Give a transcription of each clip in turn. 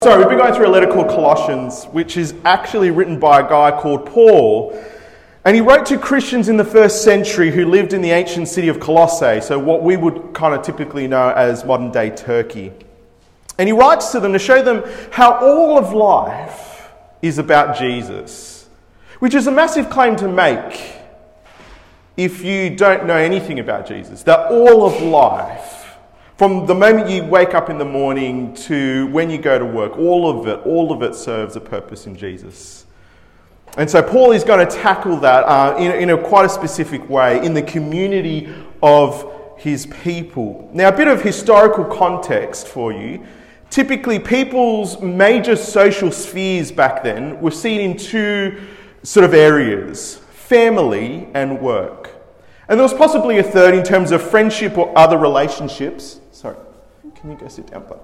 So we've been going through a letter called Colossians, which is actually written by a guy called Paul. And he wrote to Christians in the first century who lived in the ancient city of Colossae, so what we would kind of typically know as modern-day Turkey. And he writes to them to show them how all of life is about Jesus, which is a massive claim to make if you don't know anything about Jesus, that all of life, from the moment you wake up in the morning to when you go to work, all of it serves a purpose in Jesus. And so Paul is going to tackle that in a quite a specific way in the community of his people. Now, a bit of historical context for you. Typically, people's major social spheres back then were seen in two sort of areas: family and work. And there was possibly a third in terms of friendship or other relationships. Sorry, can you go sit down, bud?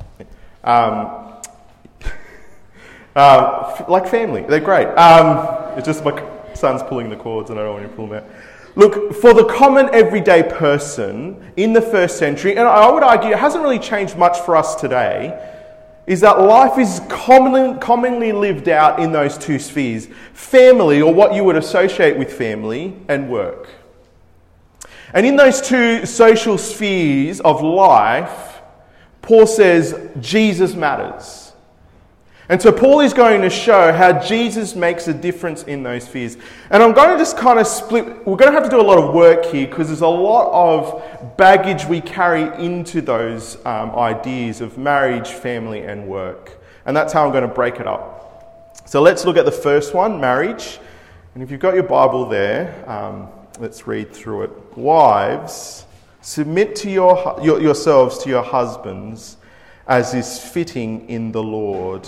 Like family, they're great. It's just my son's pulling the cords and I don't want to pull them out. Look, for the common everyday person in the first century, and I would argue it hasn't really changed much for us today, is that life is commonly lived out in those two spheres: family, or what you would associate with family, and work. And in those two social spheres of life, Paul says Jesus matters. And so Paul is going to show how Jesus makes a difference in those spheres. And I'm going to just kind of split. We're going to have to do a lot of work here because there's a lot of baggage we carry into those ideas of marriage, family, and work. And that's how I'm going to break it up. So let's look at the first one, marriage. And if you've got your Bible there, let's read through it. Wives, submit to yourselves to your husbands as is fitting in the Lord.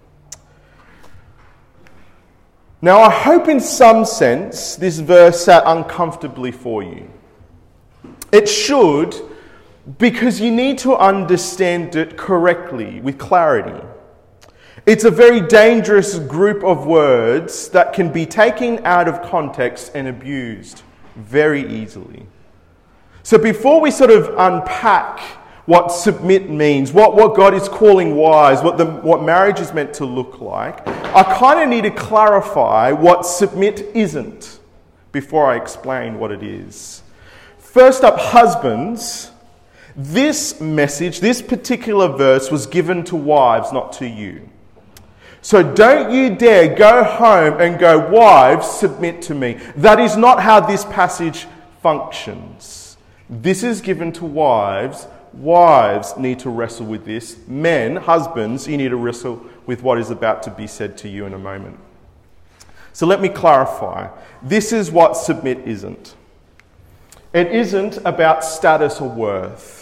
Now, I hope in some sense this verse sat uncomfortably for you. It should, because you need to understand it correctly, with clarity. It's a very dangerous group of words that can be taken out of context and abused very easily. So before we sort of unpack what submit means, what God is calling wives, what marriage is meant to look like, I kind of need to clarify what submit isn't before I explain what it is. First up, husbands. This message, this particular verse was given to wives, not to you. So don't you dare go home and go, wives, submit to me. That is not how this passage functions. This is given to wives. Wives need to wrestle with this. Men, husbands, you need to wrestle with what is about to be said to you in a moment. So let me clarify. This is what submit isn't. It isn't about status or worth.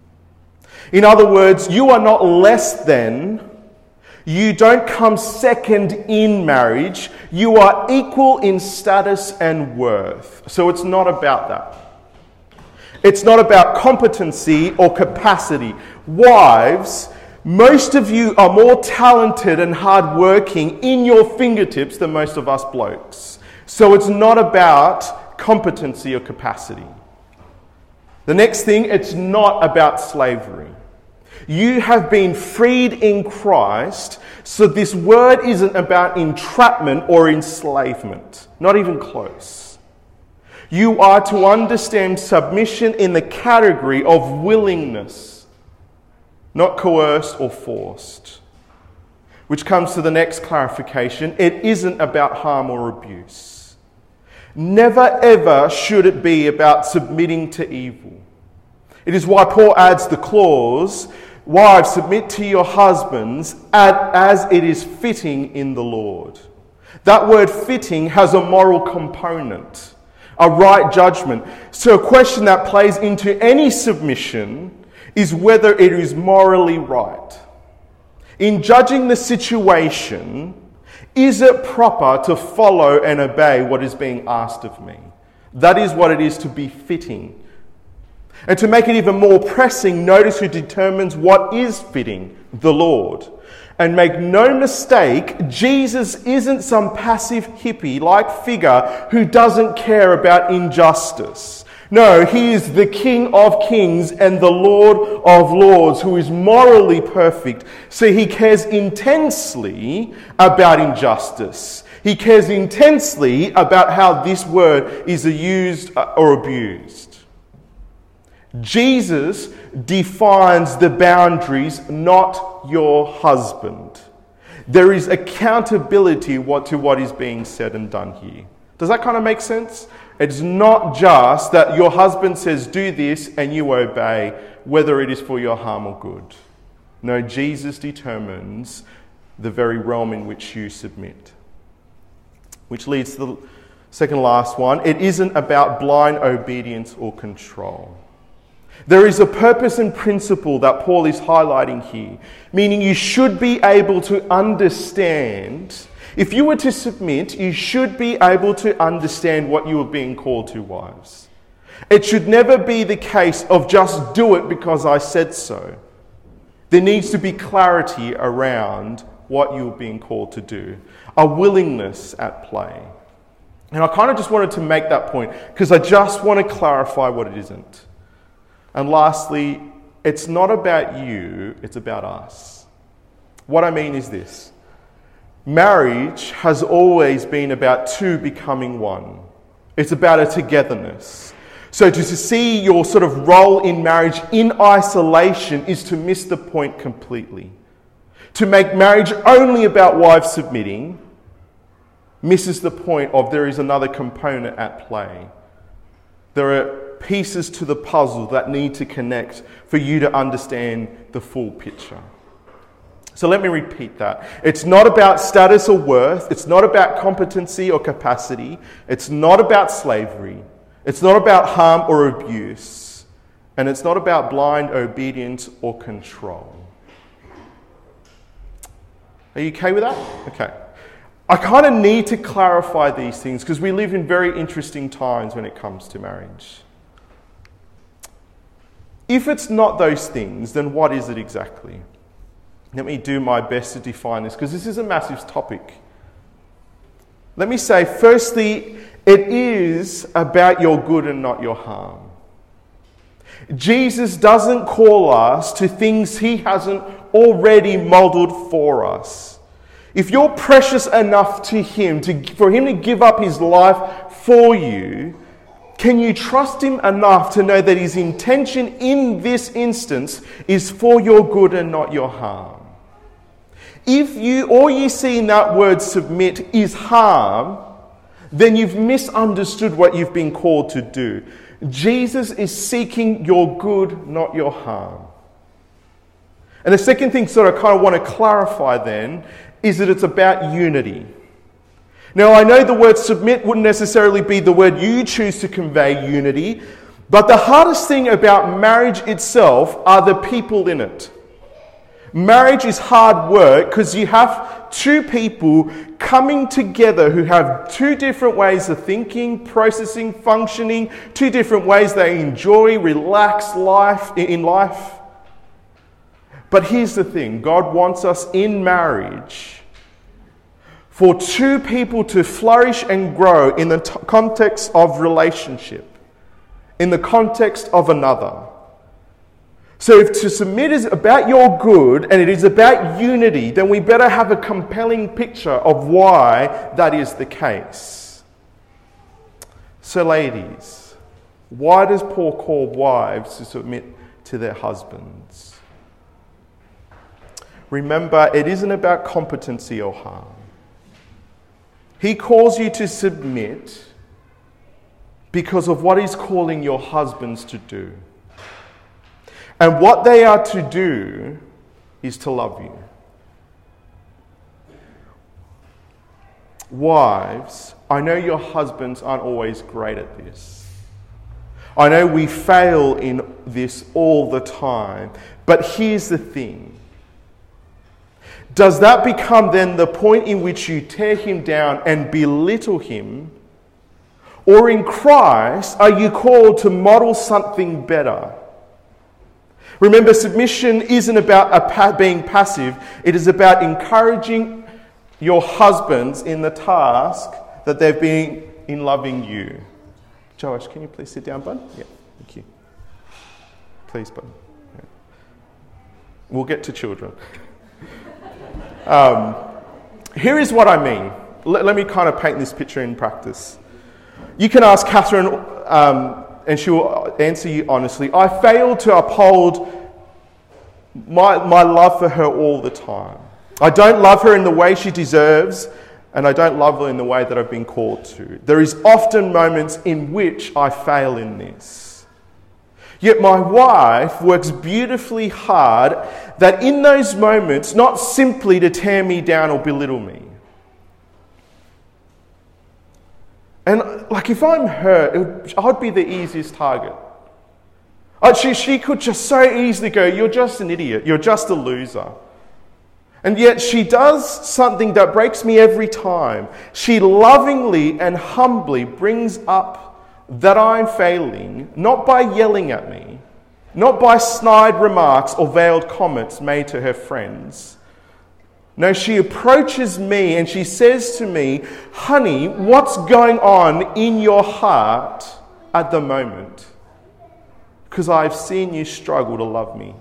In other words, you are not less than. You don't come second in marriage. You are equal in status and worth. So it's not about that. It's not about competency or capacity. Wives, most of you are more talented and hardworking in your fingertips than most of us blokes. So it's not about competency or capacity. The next thing, it's not about slavery. You have been freed in Christ, so this word isn't about entrapment or enslavement. Not even close. You are to understand submission in the category of willingness, not coerced or forced. Which comes to the next clarification. It isn't about harm or abuse. Never ever should it be about submitting to evil. It is why Paul adds the clause, wives, submit to your husbands as it is fitting in the Lord. That word fitting has a moral component, a right judgment. So a question that plays into any submission is whether it is morally right. In judging the situation, is it proper to follow and obey what is being asked of me? That is what it is to be fitting. And to make it even more pressing, notice who determines what is fitting: the Lord. And make no mistake, Jesus isn't some passive hippie-like figure who doesn't care about injustice. No, he is the King of kings and the Lord of lords, who is morally perfect. So he cares intensely about injustice. He cares intensely about how this word is used or abused. Jesus defines the boundaries, not your husband. There is accountability to what is being said and done here. Does that kind of make sense? It's not just that your husband says do this and you obey, whether it is for your harm or good. No, Jesus determines the very realm in which you submit. Which leads to the second last one. It isn't about blind obedience or control. There is a purpose and principle that Paul is highlighting here, meaning you should be able to understand. If you were to submit, you should be able to understand what you are being called to, wives. It should never be the case of just do it because I said so. There needs to be clarity around what you are being called to do, a willingness at play. And I kind of just wanted to make that point because I just want to clarify what it isn't. And lastly, it's not about you, it's about us. What I mean is this. Marriage has always been about two becoming one. It's about a togetherness. So to see your sort of role in marriage in isolation is to miss the point completely. To make marriage only about wives submitting misses the point of there is another component at play. There are pieces to the puzzle that need to connect for you to understand the full picture. So let me repeat that. It's not about status or worth. It's not about competency or capacity. It's not about slavery. It's not about harm or abuse. And it's not about blind obedience or control. Are you okay with that? Okay. I kind of need to clarify these things because we live in very interesting times when it comes to marriage. If it's not those things, then what is it exactly? Let me do my best to define this because this is a massive topic. Let me say, firstly, it is about your good and not your harm. Jesus doesn't call us to things he hasn't already modeled for us. If you're precious enough to him, for him to give up his life for you, can you trust him enough to know that his intention in this instance is for your good and not your harm? If all you see in that word submit is harm, then you've misunderstood what you've been called to do. Jesus is seeking your good, not your harm. And the second thing I kind of want to clarify then is that it's about unity. Now, I know the word submit wouldn't necessarily be the word you choose to convey unity, but the hardest thing about marriage itself are the people in it. Marriage is hard work because you have two people coming together who have two different ways of thinking, processing, functioning, two different ways they enjoy, relax in life. But here's the thing, God wants us in marriage for two people to flourish and grow in the context of relationship, in the context of another. So if to submit is about your good and it is about unity, then we better have a compelling picture of why that is the case. So ladies, why does Paul call wives to submit to their husbands? Remember, it isn't about competency or harm. He calls you to submit because of what he's calling your husbands to do. And what they are to do is to love you. Wives, I know your husbands aren't always great at this. I know we fail in this all the time. But here's the thing. Does that become then the point in which you tear him down and belittle him? Or in Christ, are you called to model something better? Remember, submission isn't about being passive. It is about encouraging your husbands in the task that they've been in loving you. Joash, can you please sit down, bud? Yeah, thank you. Please, bud. Yeah. We'll get to children. Here is what I mean. Let me kind of paint this picture in practice. You can ask Catherine, and she will answer you honestly. I fail to uphold my love for her all the time. I don't love her in the way she deserves, and I don't love her in the way that I've been called to. There is often moments in which I fail in this. Yet my wife works beautifully hard that in those moments, not simply to tear me down or belittle me. And if I'm her, I'd be the easiest target. She could just so easily go, you're just an idiot, you're just a loser. And yet she does something that breaks me every time. She lovingly and humbly brings up that I'm failing, not by yelling at me, not by snide remarks or veiled comments made to her friends. No, she approaches me and she says to me, honey, what's going on in your heart at the moment? Because I've seen you struggle to love me.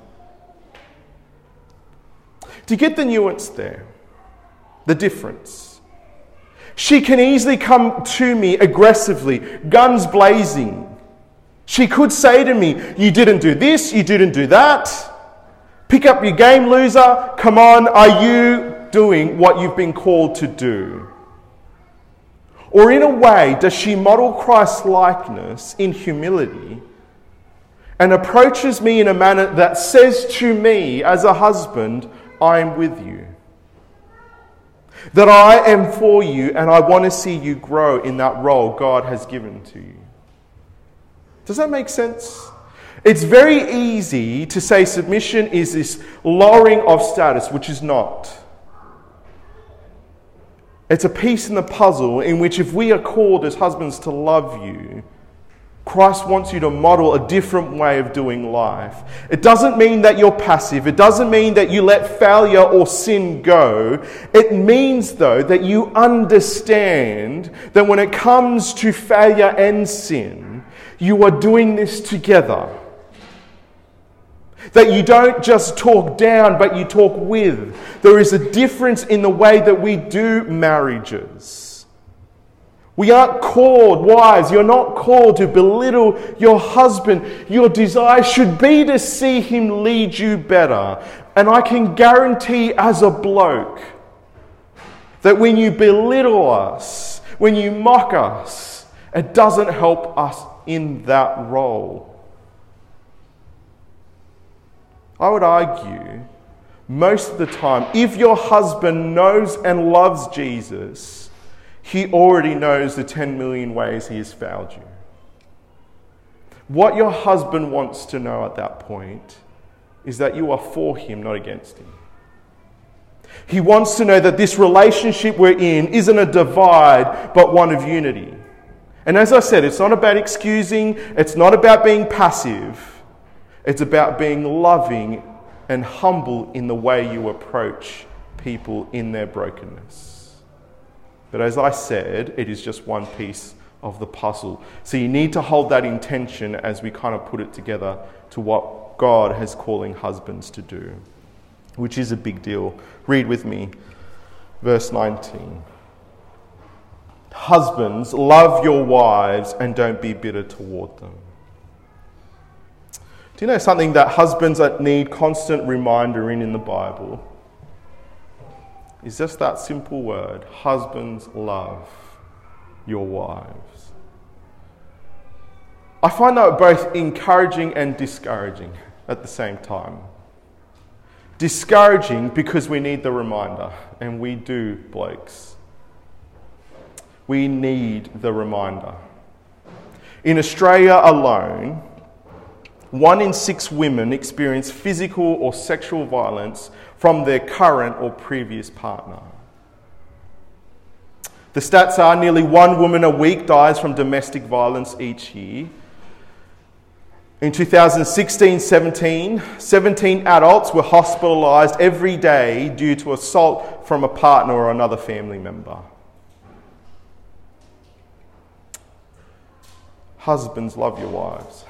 Do you get the nuance there? The difference? She can easily come to me aggressively, guns blazing. She could say to me, you didn't do this, you didn't do that. Pick up your game, loser. Come on, are you doing what you've been called to do? Or in a way, does she model Christ's likeness in humility and approaches me in a manner that says to me as a husband, I am with you. That I am for you and I want to see you grow in that role God has given to you. Does that make sense? It's very easy to say submission is this lowering of status, which is not. It's a piece in the puzzle in which if we are called as husbands to love you, Christ wants you to model a different way of doing life. It doesn't mean that you're passive. It doesn't mean that you let failure or sin go. It means, though, that you understand that when it comes to failure and sin, you are doing this together. That you don't just talk down, but you talk with. There is a difference in the way that we do marriages. We aren't called, wives, you're not called to belittle your husband. Your desire should be to see him lead you better. And I can guarantee as a bloke that when you belittle us, when you mock us, it doesn't help us in that role. I would argue, most of the time, if your husband knows and loves Jesus, he already knows the 10 million ways he has failed you. What your husband wants to know at that point is that you are for him, not against him. He wants to know that this relationship we're in isn't a divide, but one of unity. And as I said, it's not about excusing, it's not about being passive. It's about being loving and humble in the way you approach people in their brokenness. But as I said, it is just one piece of the puzzle. So you need to hold that intention as we kind of put it together to what God has calling husbands to do, which is a big deal. Read with me, verse 19. Husbands, love your wives and don't be bitter toward them. Do you know something that husbands need constant reminder in the Bible? It's just that simple word. Husbands, love your wives. I find that both encouraging and discouraging at the same time. Discouraging because we need the reminder, and we do, blokes. We need the reminder. In Australia alone, 1 in 6 women experience physical or sexual violence from their current or previous partner. The stats are nearly 1 woman a week dies from domestic violence each year. In 2016-17, 17 adults were hospitalised every day due to assault from a partner or another family member. husbands, love your wives.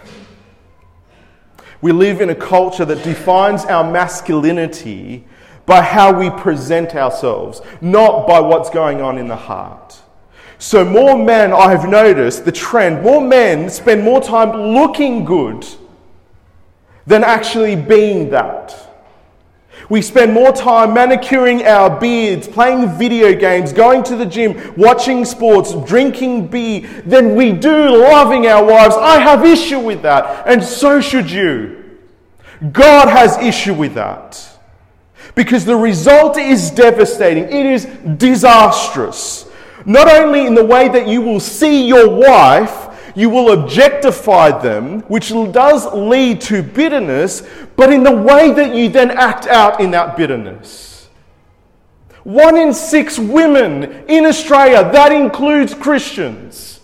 We live in a culture that defines our masculinity by how we present ourselves, not by what's going on in the heart. So more men, I've noticed the trend, more men spend more time looking good than actually being that. We spend more time manicuring our beards, playing video games, going to the gym, watching sports, drinking beer, than we do loving our wives. I have issue with that, and so should you. God has issue with that. Because the result is devastating. It is disastrous. Not only in the way that you will see your wife, you will objectify them, which does lead to bitterness, but in the way that you then act out in that bitterness. 1 in 6 women in Australia, that includes Christians,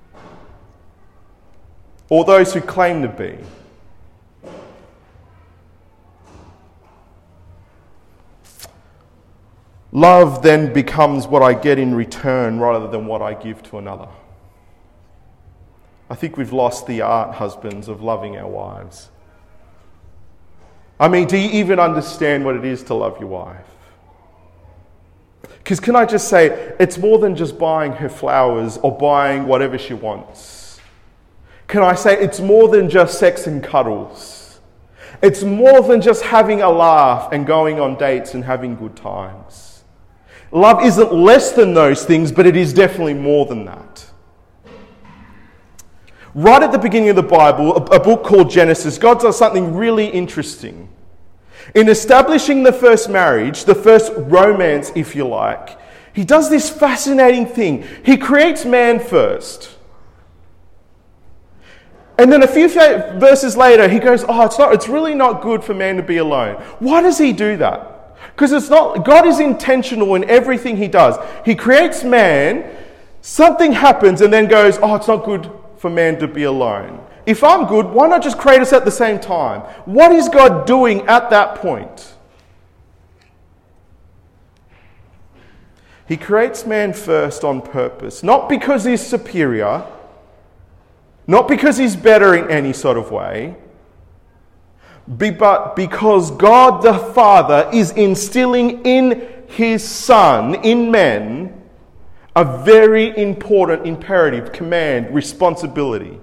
or those who claim to be. Love then becomes what I get in return rather than what I give to another. I think we've lost the art, husbands, of loving our wives. I mean, do you even understand what it is to love your wife? Because can I just say, it's more than just buying her flowers or buying whatever she wants. Can I say, it's more than just sex and cuddles. It's more than just having a laugh and going on dates and having good times. Love isn't less than those things, but it is definitely more than that. Right at the beginning of the Bible, a book called Genesis, God does something really interesting. In establishing the first marriage, the first romance, if you like, he does this fascinating thing. He creates man first. And then a few verses later, he goes, it's really not good for man to be alone. Why does he do that? Because God is intentional in everything he does. He creates man, something happens, and then goes, it's not good for man to be alone. If I'm good, why not just create us at the same time? What is God doing at that point? He creates man first on purpose, not because he's superior, not because he's better in any sort of way, but because God the Father is instilling in his Son, in men, a very important imperative, command, responsibility.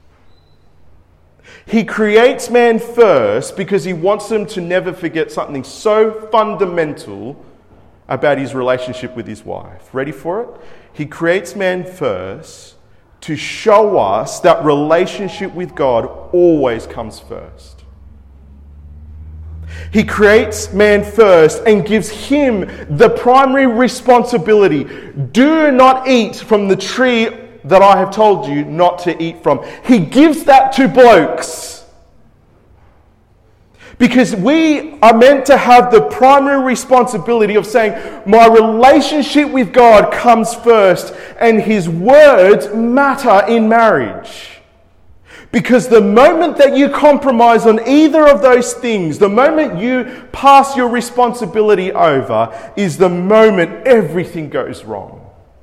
He creates man first because he wants them to never forget something so fundamental about his relationship with his wife. Ready for it? He creates man first to show us that relationship with God always comes first. He creates man first and gives him the primary responsibility. Do not eat from the tree that I have told you not to eat from. He gives that to blokes. Because we are meant to have the primary responsibility of saying, my relationship with God comes first, and his words matter in marriage. Because the moment that you compromise on either of those things, the moment you pass your responsibility over, is the moment everything goes wrong.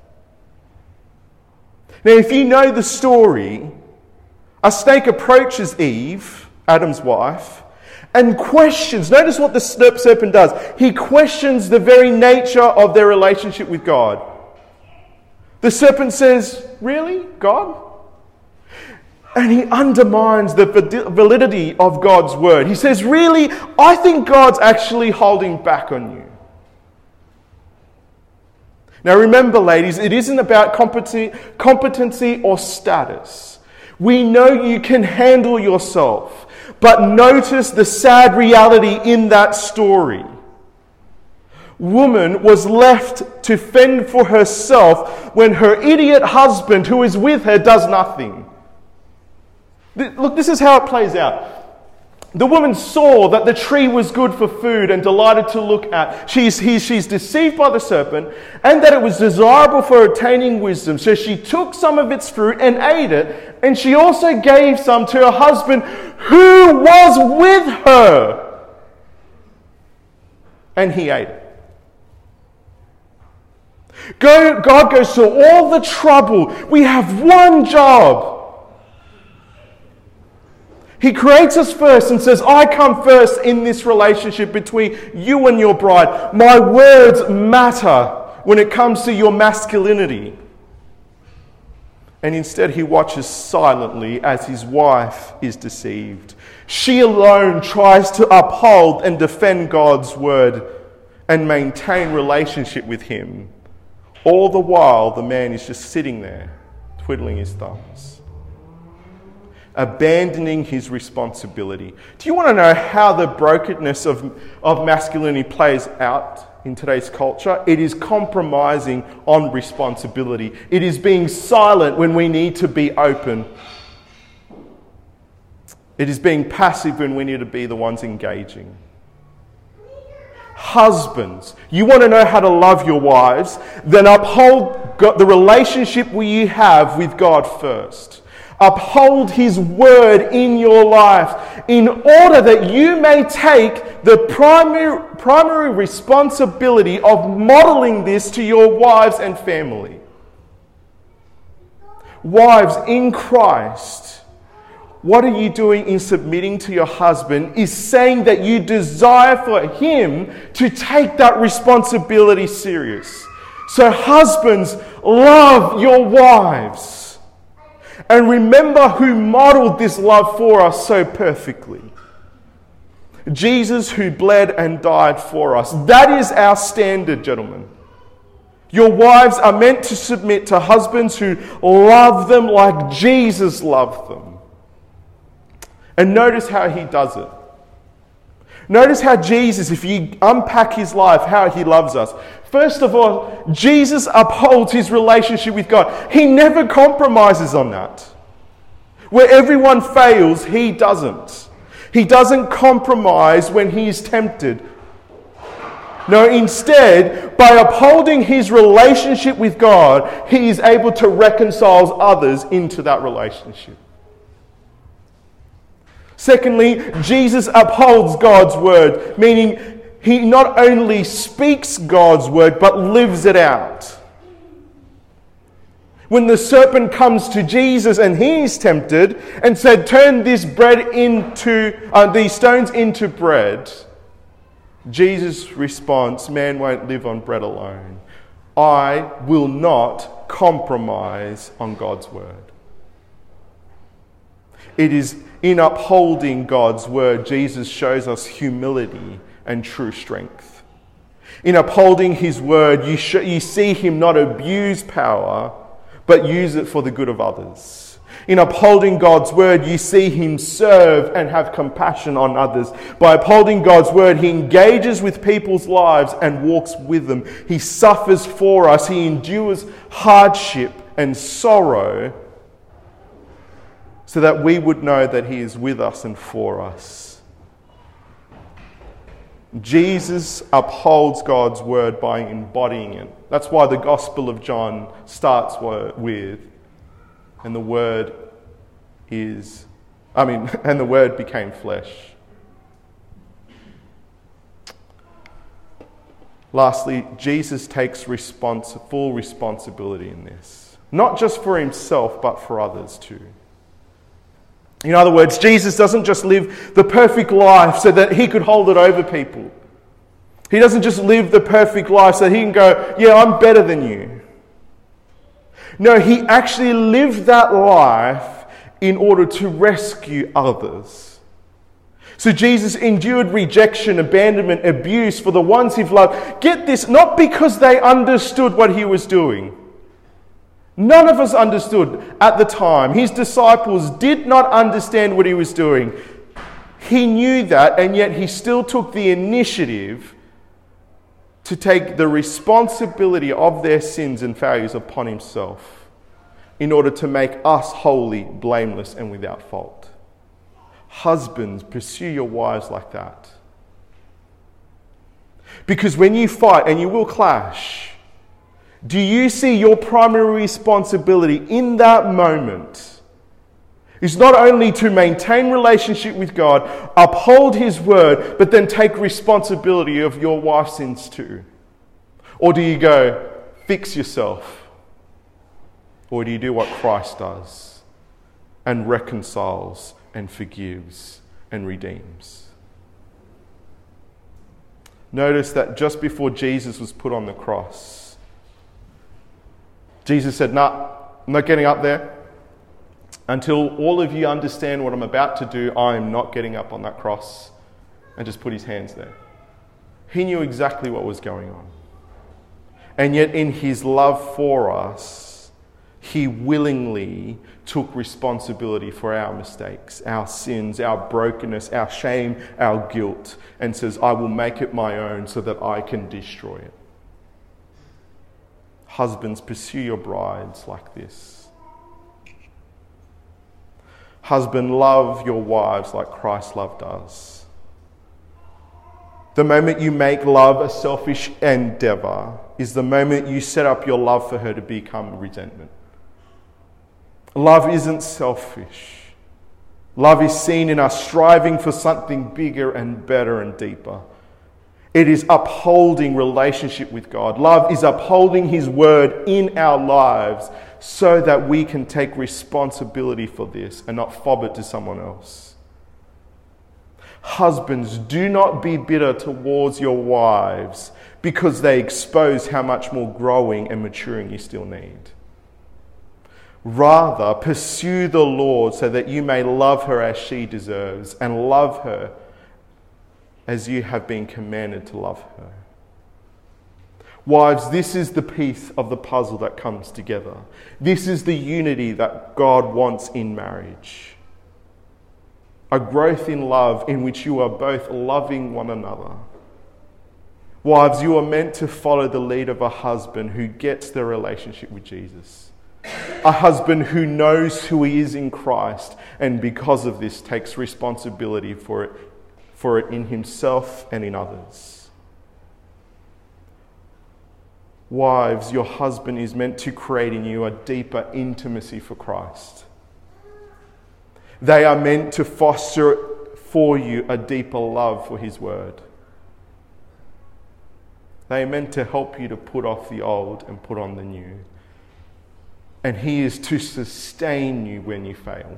Now, if you know the story, a snake approaches Eve, Adam's wife, and questions. Notice what the serpent does. He questions the very nature of their relationship with God. The serpent says, "Really, God?" And he undermines the validity of God's word. He says, "Really, I think God's actually holding back on you." Now remember, ladies, it isn't about competency or status. We know you can handle yourself, but notice the sad reality in that story. Woman was left to fend for herself when her idiot husband who is with her does nothing. Look, this is how it plays out. The woman saw that the tree was good for food and delighted to look at. She's deceived by the serpent, and that it was desirable for attaining wisdom. So she took some of its fruit and ate it, and she also gave some to her husband who was with her. And he ate it. God goes through all the trouble. We have one job. He creates us first and says, I come first in this relationship between you and your bride. My words matter when it comes to your masculinity. And instead he watches silently as his wife is deceived. She alone tries to uphold and defend God's word and maintain relationship with him. All the while the man is just sitting there, twiddling his thumbs, abandoning his responsibility. Do you want to know how the brokenness of masculinity plays out in today's culture? It is compromising on responsibility. It is being silent when we need to be open. It is being passive when we need to be the ones engaging. Husbands, you want to know how to love your wives? Then uphold the relationship you have with God first. Uphold his word in your life in order that you may take the primary responsibility of modeling this to your wives and family. Wives in Christ, what are you doing in submitting to your husband is saying that you desire for him to take that responsibility serious. So husbands, love your wives. And remember who modeled this love for us so perfectly. Jesus, who bled and died for us. That is our standard, gentlemen. Your wives are meant to submit to husbands who love them like Jesus loved them. And notice how he does it. Notice how Jesus, if you unpack his life, how he loves us. First of all, Jesus upholds his relationship with God. He never compromises on that. Where everyone fails, he doesn't. He doesn't compromise when he is tempted. No, instead, by upholding his relationship with God, he is able to reconcile others into that relationship. Secondly, Jesus upholds God's word, meaning he not only speaks God's word, but lives it out. When the serpent comes to Jesus and he is tempted and said, turn this these stones into bread, Jesus' response, man won't live on bread alone. I will not compromise on God's word. It is in upholding God's word, Jesus shows us humility and true strength. In upholding his word, you see him not abuse power, but use it for the good of others. In upholding God's word, you see him serve and have compassion on others. By upholding God's word, he engages with people's lives and walks with them. He suffers for us. He endures hardship and sorrow so that we would know that he is with us and for us. Jesus upholds God's word by embodying it. That's why the Gospel of John starts with, and the word became flesh. Lastly, Jesus takes full responsibility in this. Not just for himself, but for others too. In other words, Jesus doesn't just live the perfect life so that he could hold it over people. He doesn't just live the perfect life so that he can go, yeah, I'm better than you. No, he actually lived that life in order to rescue others. So Jesus endured rejection, abandonment, abuse for the ones he loved. Get this, not because they understood what he was doing. None of us understood at the time. His disciples did not understand what he was doing. He knew that, and yet he still took the initiative to take the responsibility of their sins and failures upon himself in order to make us holy, blameless, and without fault. Husbands, pursue your wives like that. Because when you fight, and you will clash, do you see your primary responsibility in that moment is not only to maintain relationship with God, uphold his word, but then take responsibility of your wife's sins too? Or do you go, fix yourself? Or do you do what Christ does and reconciles and forgives and redeems. Notice that just before Jesus was put on the cross, Jesus said, "Nah, I'm not getting up there. Until all of you understand what I'm about to do, I am not getting up on that cross," and just put his hands there. He knew exactly what was going on. And yet in his love for us, he willingly took responsibility for our mistakes, our sins, our brokenness, our shame, our guilt, and says, "I will make it my own so that I can destroy it." Husbands, pursue your brides like this. Husband, love your wives like Christ loved us. The moment you make love a selfish endeavour is the moment you set up your love for her to become resentment. Love isn't selfish. Love is seen in us striving for something bigger and better and deeper. It is upholding relationship with God. Love is upholding his word in our lives so that we can take responsibility for this and not fob it to someone else. Husbands, do not be bitter towards your wives because they expose how much more growing and maturing you still need. Rather, pursue the Lord so that you may love her as she deserves and love her as you have been commanded to love her. Wives, this is the piece of the puzzle that comes together. This is the unity that God wants in marriage. A growth in love in which you are both loving one another. Wives, you are meant to follow the lead of a husband who gets the relationship with Jesus. A husband who knows who he is in Christ and because of this takes responsibility for it in himself and in others. Wives, your husband is meant to create in you a deeper intimacy for Christ. They are meant to foster for you a deeper love for his word. They are meant to help you to put off the old and put on the new. And he is to sustain you when you fail.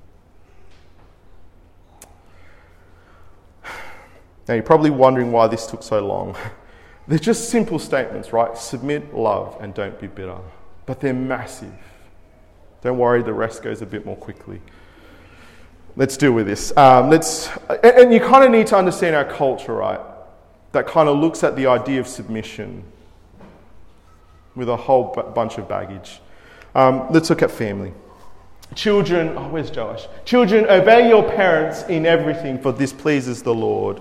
Now you're probably wondering why this took so long. They're just simple statements, right? Submit, love, and don't be bitter. But they're massive. Don't worry, the rest goes a bit more quickly. Let's deal with this. And you kind of need to understand our culture, right? That kind of looks at the idea of submission with a whole bunch of baggage. Let's look at family. Children, where's Josh? Children, obey your parents in everything, for this pleases the Lord.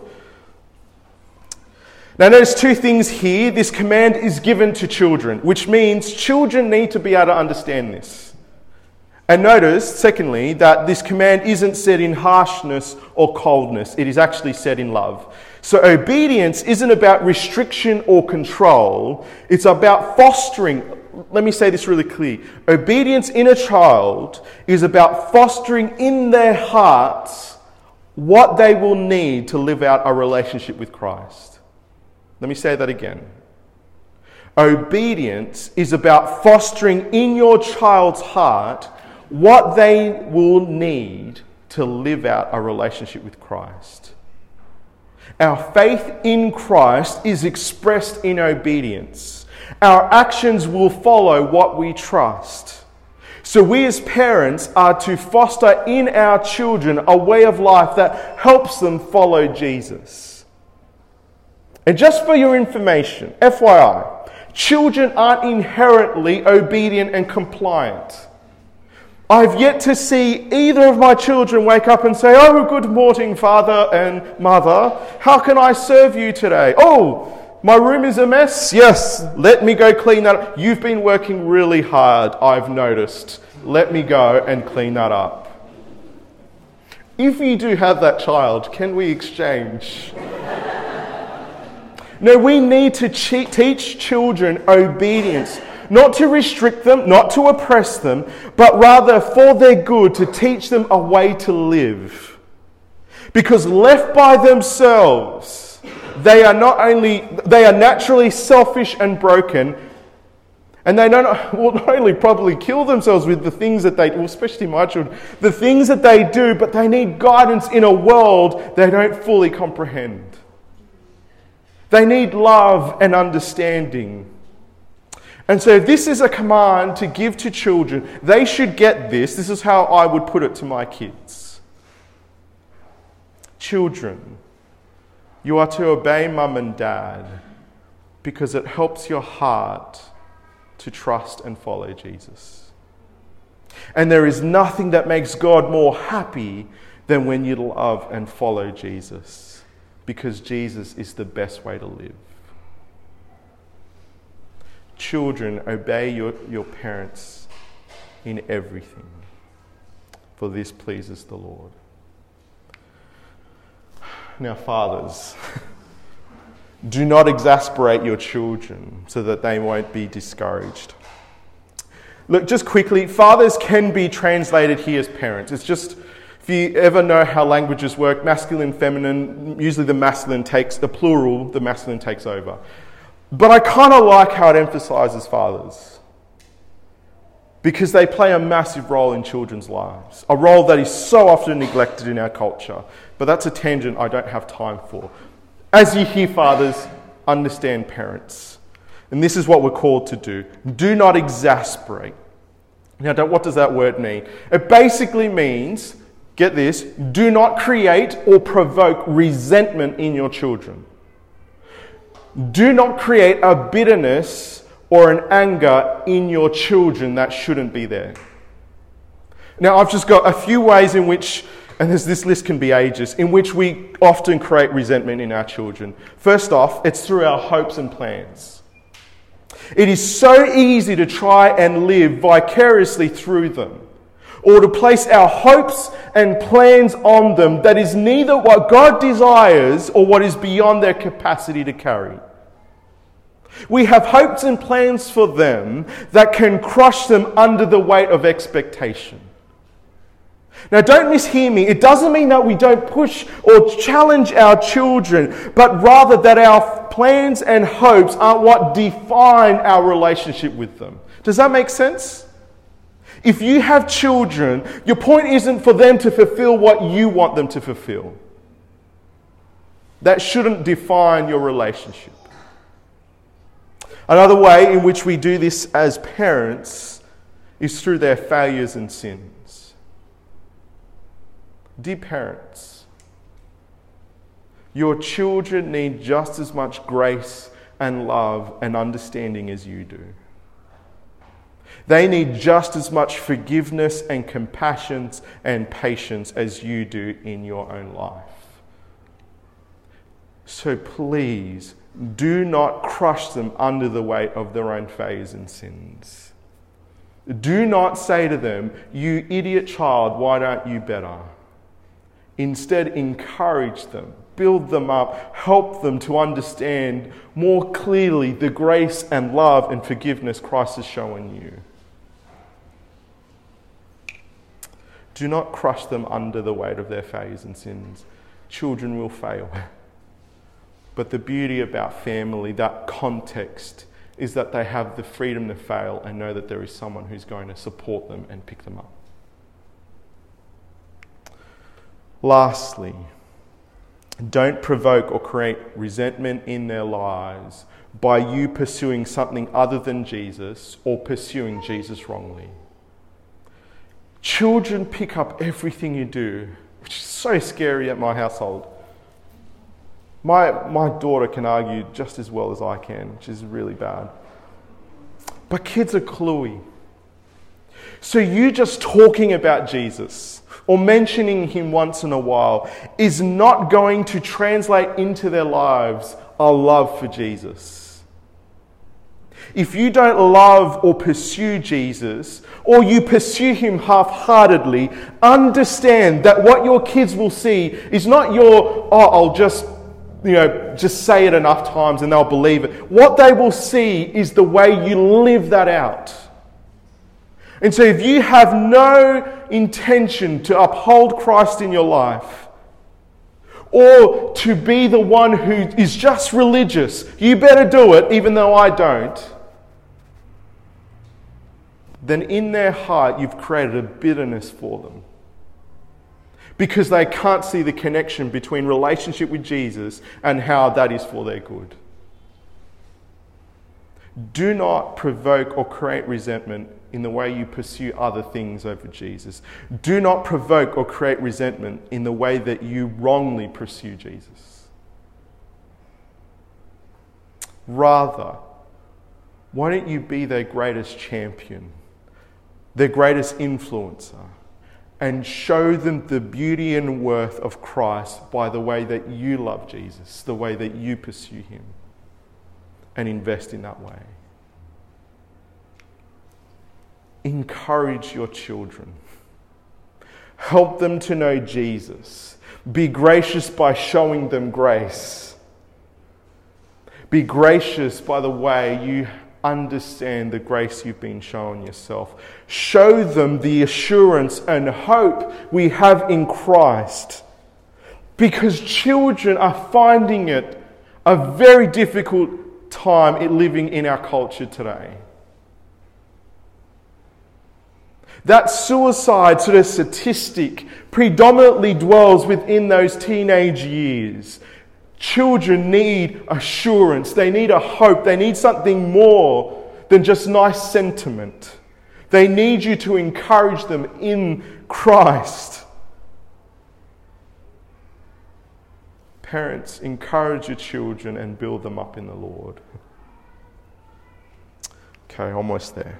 Now notice two things here. This command is given to children, which means children need to be able to understand this. And notice, secondly, that this command isn't said in harshness or coldness. It is actually said in love. So obedience isn't about restriction or control. It's about fostering. Let me say this really clear. Obedience in a child is about fostering in their hearts what they will need to live out a relationship with Christ. Let me say that again. Obedience is about fostering in your child's heart what they will need to live out a relationship with Christ. Our faith in Christ is expressed in obedience. Our actions will follow what we trust. So we as parents are to foster in our children a way of life that helps them follow Jesus. And just for your information, FYI, children aren't inherently obedient and compliant. I've yet to see either of my children wake up and say, "Oh, good morning, Father and Mother. How can I serve you today?" "Oh, my room is a mess. Yes, let me go clean that up. You've been working really hard, I've noticed. Let me go and clean that up." If you do have that child, can we exchange? No, we need to teach children obedience. Not to restrict them, not to oppress them, but rather for their good to teach them a way to live. Because left by themselves, they are naturally selfish and broken, And they will not only probably kill themselves with the things that they, especially my children, the things that they do, but they need guidance in a world they don't fully comprehend. They need love and understanding. And so this is a command to give to children. They should get this. This is how I would put it to my kids. Children, you are to obey mum and dad because it helps your heart to trust and follow Jesus. And there is nothing that makes God more happy than when you love and follow Jesus, because Jesus is the best way to live. Children, obey your parents in everything, for this pleases the Lord. Now, fathers, do not exasperate your children so that they won't be discouraged. Look, just quickly, fathers can be translated here as parents. It's just, if you ever know how languages work, masculine, feminine, usually the masculine takes, the plural, the masculine takes over. But I kind of like how it emphasises fathers, because they play a massive role in children's lives, a role that is so often neglected in our culture. But that's a tangent I don't have time for. As you hear fathers, understand parents. And this is what we're called to do. Do not exasperate. Now, what does that word mean? It basically means, get this, do not create or provoke resentment in your children. Do not create a bitterness or an anger in your children that shouldn't be there. Now, I've just got a few ways in which, and this list can be ages, in which we often create resentment in our children. First off, it's through our hopes and plans. It is so easy to try and live vicariously through them, or to place our hopes and plans on them that is neither what God desires or what is beyond their capacity to carry. We have hopes and plans for them that can crush them under the weight of expectation. Now, don't mishear me. It doesn't mean that we don't push or challenge our children, but rather that our plans and hopes aren't what define our relationship with them. Does that make sense? If you have children, your point isn't for them to fulfill what you want them to fulfill. That shouldn't define your relationship. Another way in which we do this as parents is through their failures and sins. Dear parents, your children need just as much grace and love and understanding as you do. They need just as much forgiveness and compassion and patience as you do in your own life. So please, do not crush them under the weight of their own failures and sins. Do not say to them, "You idiot child, why don't you better?" Instead, encourage them, build them up, help them to understand more clearly the grace and love and forgiveness Christ has shown you. Do not crush them under the weight of their failures and sins. Children will fail. But the beauty about family, that context, is that they have the freedom to fail and know that there is someone who's going to support them and pick them up. Lastly, don't provoke or create resentment in their lives by you pursuing something other than Jesus or pursuing Jesus wrongly. Children pick up everything you do, which is so scary at my household. My daughter can argue just as well as I can, which is really bad. But kids are cluey. So you just talking about Jesus or mentioning him once in a while is not going to translate into their lives a love for Jesus. If you don't love or pursue Jesus, or you pursue him half-heartedly, understand that what your kids will see is not your, I'll just say it enough times and they'll believe it. What they will see is the way you live that out. And so if you have no intention to uphold Christ in your life, or to be the one who is just religious, you better do it even though I don't, then in their heart you've created a bitterness for them. Because they can't see the connection between relationship with Jesus and how that is for their good. Do not provoke or create resentment in the way you pursue other things over Jesus. Do not provoke or create resentment in the way that you wrongly pursue Jesus. Rather, why don't you be their greatest champion, their greatest influencer, and show them the beauty and worth of Christ by the way that you love Jesus, the way that you pursue him, and invest in that way. Encourage your children. Help them to know Jesus. Be gracious by showing them grace. Be gracious by the way you understand the grace you've been shown yourself. Show them the assurance and hope we have in Christ. Because children are finding it a very difficult time in living in our culture today. That suicide sort of statistic predominantly dwells within those teenage years. Children need assurance. They need a hope. They need something more than just nice sentiment. They need you to encourage them in Christ. Parents, encourage your children and build them up in the Lord. Okay, almost there.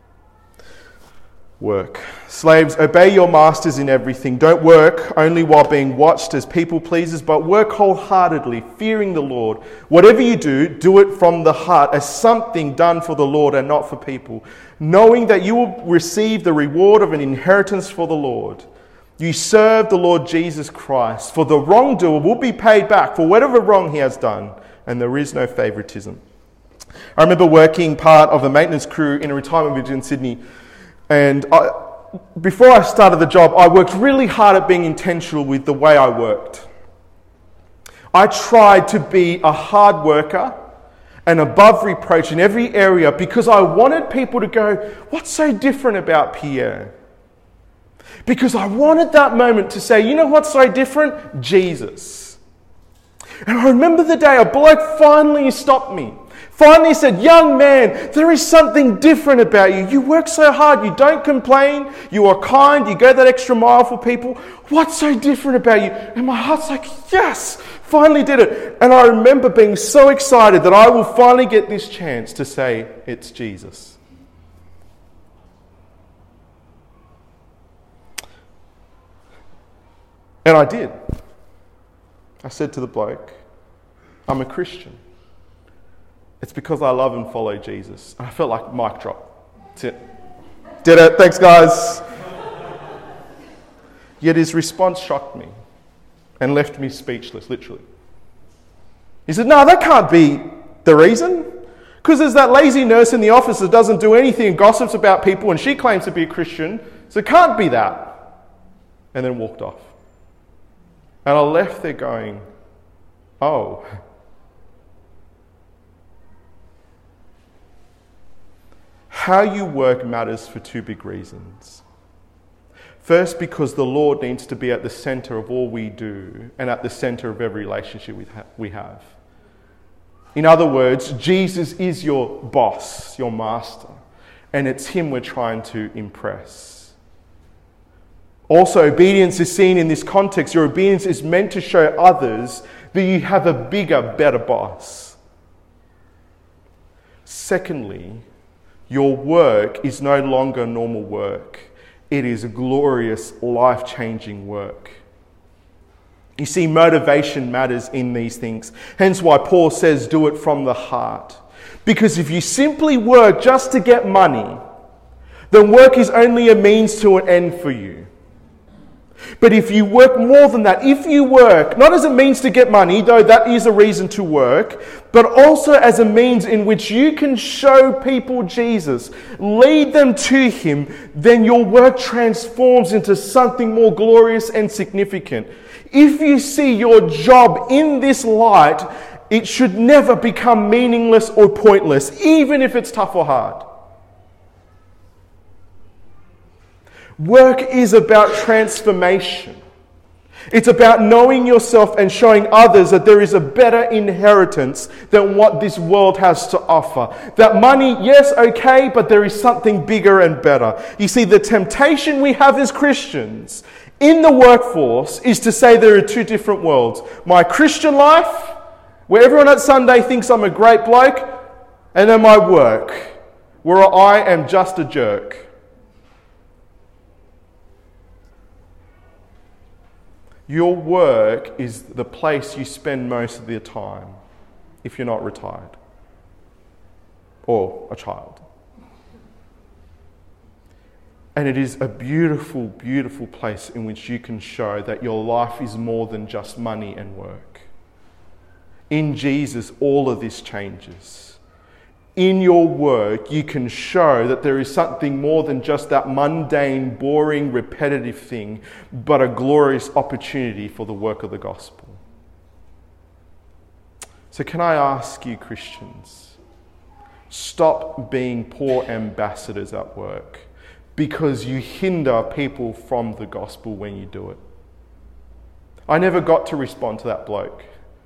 Work. Slaves, obey your masters in everything. Don't work only while being watched as people pleasers, but work wholeheartedly, fearing the Lord. Whatever you do, do it from the heart as something done for the Lord and not for people, knowing that you will receive the reward of an inheritance for the Lord. You serve the Lord Jesus Christ, for the wrongdoer will be paid back for whatever wrong he has done, and there is no favoritism. I remember working part of a maintenance crew in a retirement village in Sydney. And before I started the job, I worked really hard at being intentional with the way I worked. I tried to be a hard worker and above reproach in every area because I wanted people to go, what's so different about Pierre? Because I wanted that moment to say, you know what's so different? Jesus. And I remember the day a bloke finally stopped me. Finally said, young man, there is something different about you. You work so hard, you don't complain, you are kind, you go that extra mile for people. What's so different about you? And my heart's like, yes, finally did it. And I remember being so excited that I will finally get this chance to say, it's Jesus. And I did. I said to the bloke, I'm a Christian. It's because I love and follow Jesus. And I felt like mic drop. That's it. Did it. Thanks, guys. Yet his response shocked me and left me speechless, literally. He said, no, that can't be the reason. Because there's that lazy nurse in the office that doesn't do anything and gossips about people and she claims to be a Christian. So it can't be that. And then walked off. And I left there going, oh. How you work matters for two big reasons. First, because the Lord needs to be at the centre of all we do and at the centre of every relationship we have. In other words, Jesus is your boss, your master, and it's him we're trying to impress. Also, obedience is seen in this context. Your obedience is meant to show others that you have a bigger, better boss. Secondly, your work is no longer normal work. It is glorious, life-changing work. You see, motivation matters in these things. Hence why Paul says, do it from the heart. Because if you simply work just to get money, then work is only a means to an end for you. But if you work more than that, if you work, not as a means to get money, though that is a reason to work, but also as a means in which you can show people Jesus, lead them to him, then your work transforms into something more glorious and significant. If you see your job in this light, it should never become meaningless or pointless, even if it's tough or hard. Work is about transformation. It's about knowing yourself and showing others that there is a better inheritance than what this world has to offer. That money, yes, okay, but there is something bigger and better. You see, the temptation we have as Christians in the workforce is to say there are two different worlds. My Christian life, where everyone at Sunday thinks I'm a great bloke, and then my work, where I am just a jerk. Your work is the place you spend most of your time if you're not retired or a child. And it is a beautiful, beautiful place in which you can show that your life is more than just money and work. In Jesus, all of this changes. In your work, you can show that there is something more than just that mundane, boring, repetitive thing, but a glorious opportunity for the work of the gospel. So can I ask you, Christians, stop being poor ambassadors at work because you hinder people from the gospel when you do it. I never got to respond to that bloke.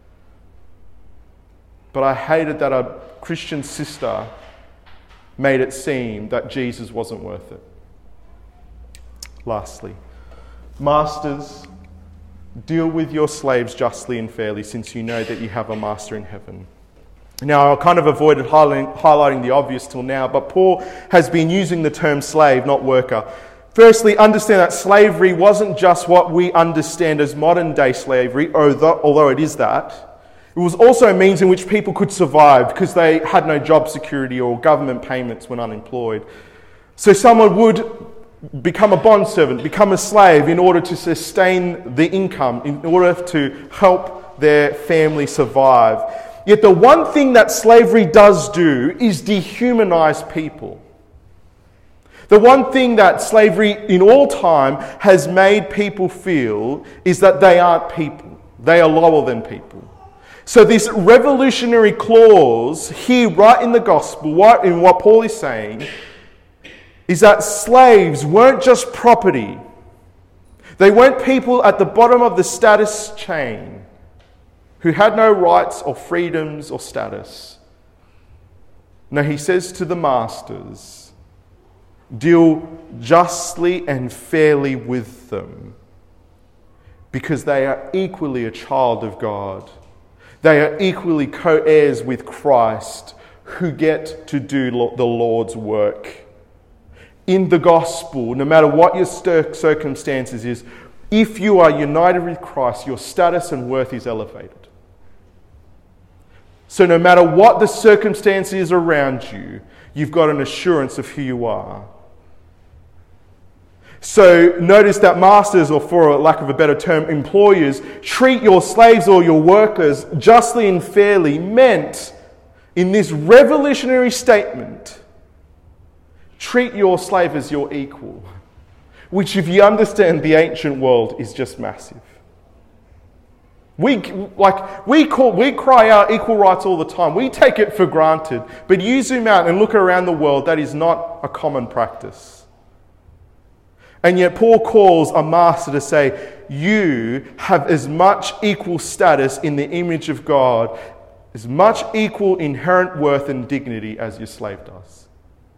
But I hated that a Christian sister made it seem that Jesus wasn't worth it. Lastly, masters, deal with your slaves justly and fairly, since you know that you have a master in heaven. Now, I kind of avoided highlighting the obvious till now, but Paul has been using the term slave, not worker. Firstly, understand that slavery wasn't just what we understand as modern day slavery, although it is that. It was also a means in which people could survive because they had no job security or government payments when unemployed. So someone would become a bondservant, become a slave in order to sustain the income, in order to help their family survive. Yet the one thing that slavery does do is dehumanize people. The one thing that slavery in all time has made people feel is that they aren't people. They are lower than people. So this revolutionary clause here, right in the gospel, right in what Paul is saying, is that slaves weren't just property. They weren't people at the bottom of the status chain who had no rights or freedoms or status. No, he says to the masters, deal justly and fairly with them because they are equally a child of God. They are equally co-heirs with Christ who get to do the Lord's work. In the gospel, no matter what your circumstances is, if you are united with Christ, your status and worth is elevated. So no matter what the circumstances around you, you've got an assurance of who you are. So notice that masters, or for lack of a better term, employers, treat your slaves or your workers justly and fairly, meant in this revolutionary statement, treat your slave as your equal, which if you understand the ancient world is just massive. We cry out equal rights all the time. We take it for granted. But you zoom out and look around the world, that is not a common practice. And yet Paul calls a master to say, you have as much equal status in the image of God, as much equal inherent worth and dignity as your slave does.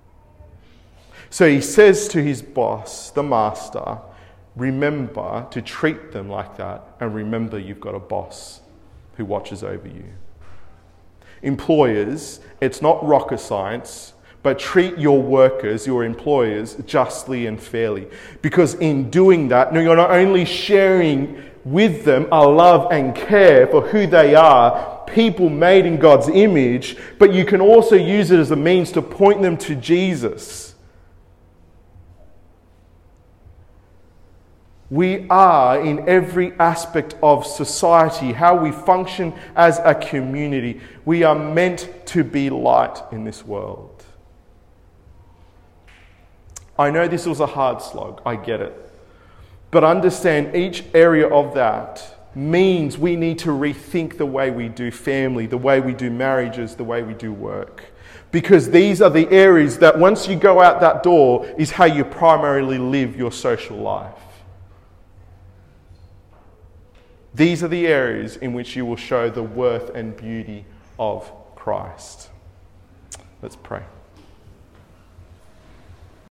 So he says to his boss, the master, remember to treat them like that, and remember you've got a boss who watches over you. Employers, it's not rocket science, but treat your workers, your employers, justly and fairly. Because in doing that, you're not only sharing with them a love and care for who they are, people made in God's image, but you can also use it as a means to point them to Jesus. We are, in every aspect of society, how we function as a community, we are meant to be light in this world. I know this was a hard slog, I get it. But understand each area of that means we need to rethink the way we do family, the way we do marriages, the way we do work. Because these are the areas that once you go out that door is how you primarily live your social life. These are the areas in which you will show the worth and beauty of Christ. Let's pray.